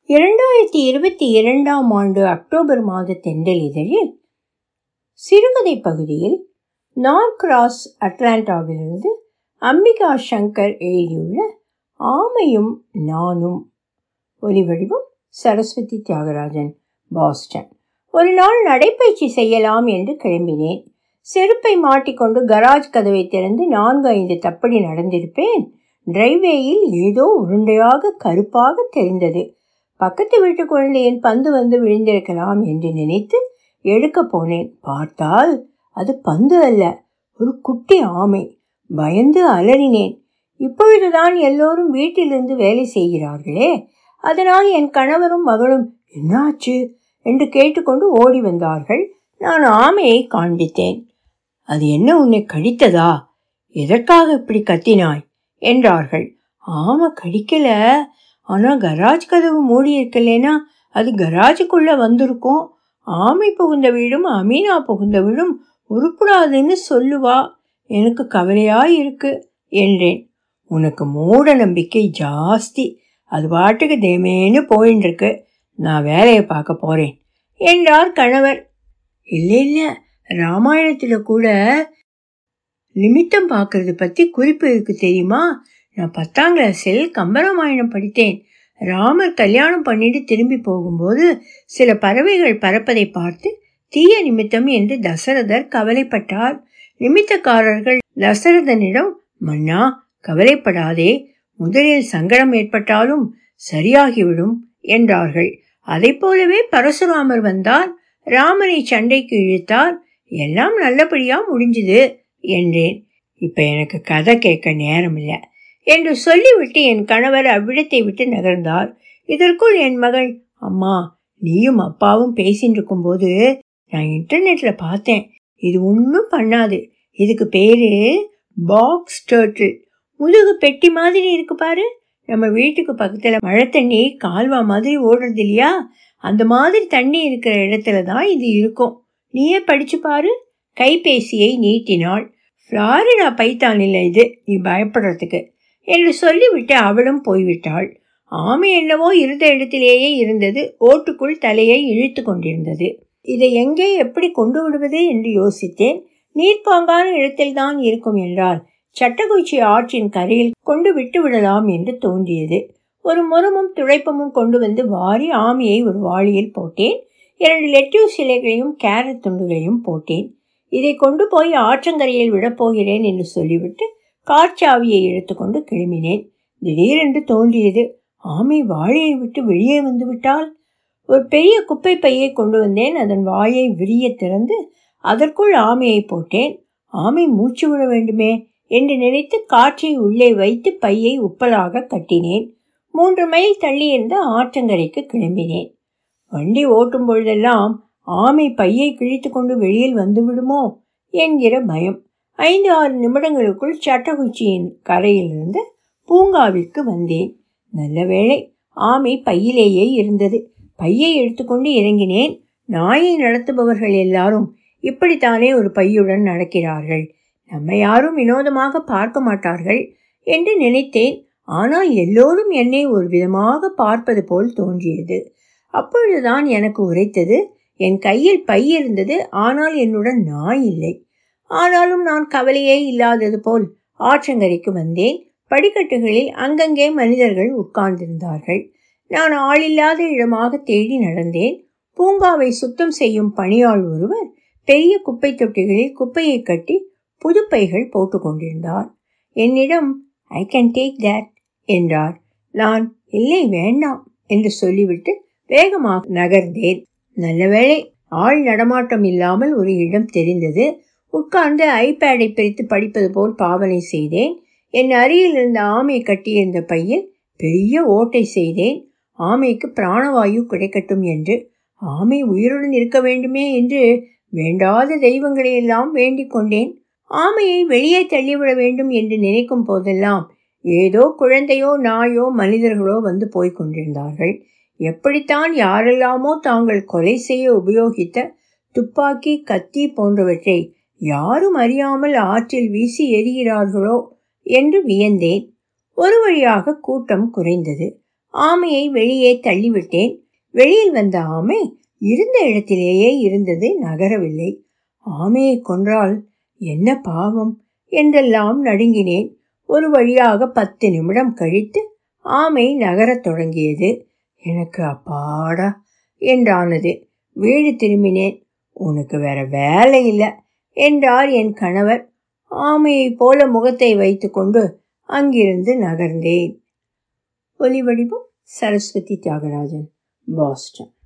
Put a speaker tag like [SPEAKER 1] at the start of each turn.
[SPEAKER 1] 2022ஆம் ஆண்டு அக்டோபர் மாத தென்றல் இதழில் சிறுகதை பகுதியில் நார்கிராஸ் அட்லாண்டாவிலிருந்து அம்பிகா சங்கர் எழுதியுள்ள ஆமையும் நானும். ஒலிவடிவம் சரஸ்வதி தியாகராஜன், பாஸ்டன். ஒரு நாள் நடைப்பயிற்சி செய்யலாம் என்று கிளம்பினேன். செருப்பை மாட்டிக்கொண்டு கராஜ் கதவை திறந்து 4-5 தப்படி நடந்திருப்பேன். டிரைவேயில் ஏதோ உருண்டையாக கருப்பாக தெரிந்தது. பக்கத்து வீட்டு குழந்தையின் பந்து வந்து விழுந்திருக்கலாம் என்று நினைத்து எடுக்க போனேன். பார்த்தால் அது பந்து அல்ல, ஒரு குட்டி ஆமை. பயந்து அலறினேன். இப்பொழுதுதான் எல்லோரும் வீட்டிலிருந்து வேலை செய்கிறார்களே, அதனால் என் கணவரும் மகளும் என்னாச்சு என்று கேட்டுக்கொண்டு ஓடி வந்தார்கள். நான் ஆமையை காண்பித்தேன். அது என்ன, உன்னை கடித்ததா? எதற்காக இப்படி கத்தினாய் என்றார்கள். ஆமை கடிக்கல, ஆனா கராஜ் கதவு மூடி இருக்கலேனா அது கராஜுக்குள்ள வந்திருக்கும். ஆமை புகுந்த வீடும் அமீனா புகுந்த வீடும் உருப்படாதுன்னு சொல்லுவா. எனக்கு கவலையா இருக்கு என்றேன். உனக்கு மூட நம்பிக்கை ஜாஸ்தி. அது பாட்டுக்கு தேமேன்னு போயின்னு இருக்கு. நான் வேலையை பார்க்க போறேன் என்றார் கணவர். இல்ல, ராமாயணத்துல கூட நிமித்தம் பார்க்கறது பத்தி குறிப்பு இருக்கு தெரியுமா? நான் 10ஆம் கிளாஸில் கம்பராமாயணம் படித்தேன். ராமர் கல்யாணம் பண்ணிட்டு திரும்பி போகும்போது சில பறவைகள் பறப்பதை பார்த்து தீய நிமித்தம் என்று தசரதர் கவலைப்பட்டார். நிமித்தக்காரர்கள் தசரதனிடம், மன்னா கவலைப்படாதே, முதலில் சங்கடம் ஏற்பட்டாலும் சரியாகிவிடும் என்றார்கள். அதை போலவே பரசுராமர் வந்தார், ராமனை சண்டைக்கு இழுத்தார், எல்லாம் நல்லபடியா முடிஞ்சுது என்றேன். இப்ப எனக்கு கதை கேட்க நேரம் இல்லை என்று சொல்லிவிட்டு என் கணவர் அவ்விடத்தை விட்டு நகர்ந்தார். இதற்குள் என் மகள், அம்மா நீயும் அப்பாவும் பேசிட்டு இருக்கும்போது நான் இன்டர்நெட்ல பார்த்தேன். இது ஒன்றும் பண்ணாது. இதுக்கு பேரு பாக்ஸ் டர்ட்டில். முதுகு பெட்டி மாதிரி இருக்கு பாரு. நம்ம வீட்டுக்கு பக்கத்துல மழை தண்ணி கால்வா மாதிரி ஓடுறது இல்லையா, அந்த மாதிரி தண்ணி இருக்கிற இடத்துல தான் இது இருக்கும். நீயே படிச்சு பாரு. கைபேசியை நீட்டினாள். ஃப்ளாரிடா பைத்தான் இல்லை இது, நீ பயப்படுறதுக்கு என்று சொல்லிவிட்டு அவளும் போய்விட்டாள். ஆமை என்னவோ இருந்த இடத்திலேயே இருந்தது. ஓட்டுக்குள் தலையை இழுத்து கொண்டிருந்தது. இதை எங்கே எப்படி கொண்டு விடுவது என்று யோசித்தேன். நீர்ப்பாங்கான இடத்தில்தான் இருக்கும் என்றால் சட்டக்குச்சி ஆற்றின் கரையில் கொண்டு விட்டு விடலாம் என்று தோன்றியது. ஒரு முறமும் துடைப்பமும் கொண்டு வந்து வாரி ஆமையை ஒரு வாளியில் போட்டேன். 2 லெட்யூஸ் இலைகளையும் கேரட் துண்டுகளையும் போட்டேன். இதை கொண்டு போய் ஆற்றங்கரையில் விடப்போகிறேன் என்று சொல்லிவிட்டு காற்றாவியை எடுத்துக்கொண்டு கிளம்பினேன். திடீரென்று தோன்றியது, ஆமை வாழையை விட்டு வெளியே வந்து விட்டால். ஒரு பெரிய குப்பை பையை கொண்டு வந்தேன். அதன் வாயை விரிய திறந்து அதற்குள் ஆமையை போட்டேன். ஆமை மூச்சு விட வேண்டுமே என்று நினைத்து காற்றை உள்ளே வைத்து பையை உப்பலாக கட்டினேன். 3 மைல் தள்ளி இருந்த ஆற்றங்கரைக்கு கிளம்பினேன். வண்டி ஓட்டும் பொழுதெல்லாம் ஆமை பையை கிழித்து கொண்டு வெளியில் வந்து விடுமோ என்கிற பயம். 5-6 நிமிடங்களுக்குள் சட்டகுச்சியின் கரையிலிருந்து பூங்காவிற்கு வந்தேன். நல்ல வேளை, ஆமை பையிலேயே இருந்தது. பையை எடுத்துக்கொண்டு இறங்கினேன். நாயை நடத்துபவர்கள் எல்லாரும் இப்படித்தானே ஒரு பையுடன் நடக்கிறார்கள், நம்ம யாரும் வினோதமாக பார்க்க மாட்டார்கள் என்று நினைத்தேன். ஆனால் எல்லோரும் என்னை ஒரு விதமாக பார்ப்பது போல் தோன்றியது. அப்பொழுதுதான் எனக்கு உரைத்தது, என் கையில் பை இருந்தது, ஆனால் என்னுடன் நாய் இல்லை. ஆனாலும் நான் கவலையே இல்லாதது போல் ஆற்றங்கரைக்கு வந்தேன். படிக்கட்டுகளில் அங்கங்கே மனிதர்கள் உட்கார்ந்திருந்தார்கள். நான் ஆளில்லாத இடமாக தேடி நடந்தேன். பூங்காவை சுத்தம் செய்யும் பணியாள் ஒருவர் பெரிய குப்பை தொட்டிகளில் குப்பையை கட்டி புது பைகள் போட்டு கொண்டிருந்தார். என்னிடம் ஐ கேன் டேக் தட் என்றார். நான் இல்லை வேண்டாம் என்று சொல்லிவிட்டு வேகமாக நகர்ந்தேன். நல்லவேளை, ஆள் நடமாட்டம் இல்லாமல் ஒரு இடம் தெரிந்தது. உட்கார்ந்து ஐபேடை பிரித்து படிப்பது போல் பாவனை செய்தேன். என் அருகில் இருந்த ஆமை கட்டியிருந்த பையில் பெரிய ஓட்டை செய்தேன். ஆமைக்கு பிராணவாயு கிடைக்கட்டும் என்று, ஆமை உயிருடன் இருக்க வேண்டுமே என்று வேண்டாத தெய்வங்களை எல்லாம் வேண்டிக் கொண்டேன். ஆமையை வெளியே தள்ளிவிட வேண்டும் என்று நினைக்கும் போதெல்லாம் ஏதோ குழந்தையோ நாயோ மனிதர்களோ வந்து போய் கொண்டிருந்தார்கள். எப்படித்தான் யாரெல்லாமோ தாங்கள் கொலை செய்ய உபயோகித்த துப்பாக்கி, கத்தி போன்றவற்றை யாரும் அறியாமல் ஆற்றில் வீசி எறிகிறார்களோ என்று வியந்தேன். ஒரு வழியாக கூட்டம் குறைந்தது. ஆமையை வெளியே தள்ளிவிட்டேன். வெளியில் வந்த ஆமை இருந்த இடத்திலேயே இருந்தது, நகரவில்லை. ஆமையை கொன்றால் என்ன பாவம் என்றெல்லாம் நடுங்கினேன். ஒரு வழியாக 10 நிமிடம் கழித்து ஆமை நகரத் தொடங்கியது. எனக்கு அப்பாடா என்றானது. வீடு திரும்பினேன். உனக்கு வேற வேலை இல்லை என்றார் என் கணவர். ஆமையை போல முகத்தை வைத்து கொண்டு அங்கிருந்து நகர்ந்தேன். ஒலிவடிவம் சரஸ்வதி தியாகராஜன், பாஸ்டன்.